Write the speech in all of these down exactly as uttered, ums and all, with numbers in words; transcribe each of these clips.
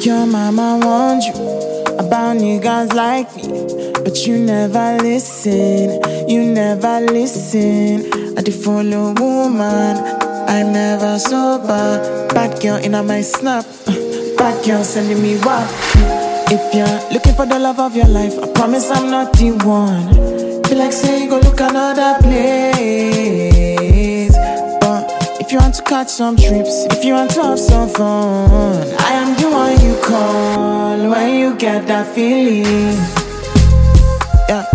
Your mama warned you about niggas like me, but you never listen, you never listen. I did follow woman, I'm never sober. Bad girl in my snap, bad girl sending me what? If you're looking for the love of your life, I promise I'm not the one. Feel like say you go look another place. But if you want to catch some trips, if you want to have some fun, I am the one you call when you get that feeling. Yeah.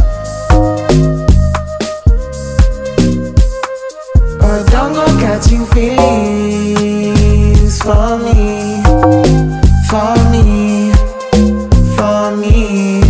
But don't go catching feelings for me, for me, for me.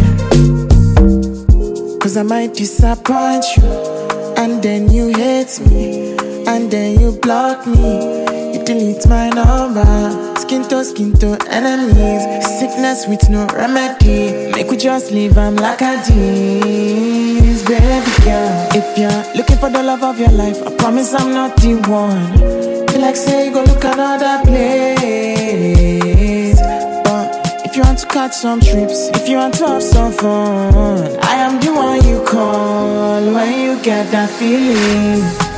Cause I might disappoint you, and then you hate me, and then you block me, you delete my number. Skin to skin to enemies, sickness with no remedy. Make we just leave, I'm like a disease, baby girl. If you're looking for the love of your life, I promise I'm not the one. Feel like say you go look another place. But if you want to catch some trips, if you want to have some fun, I am the one you call when you get that feeling.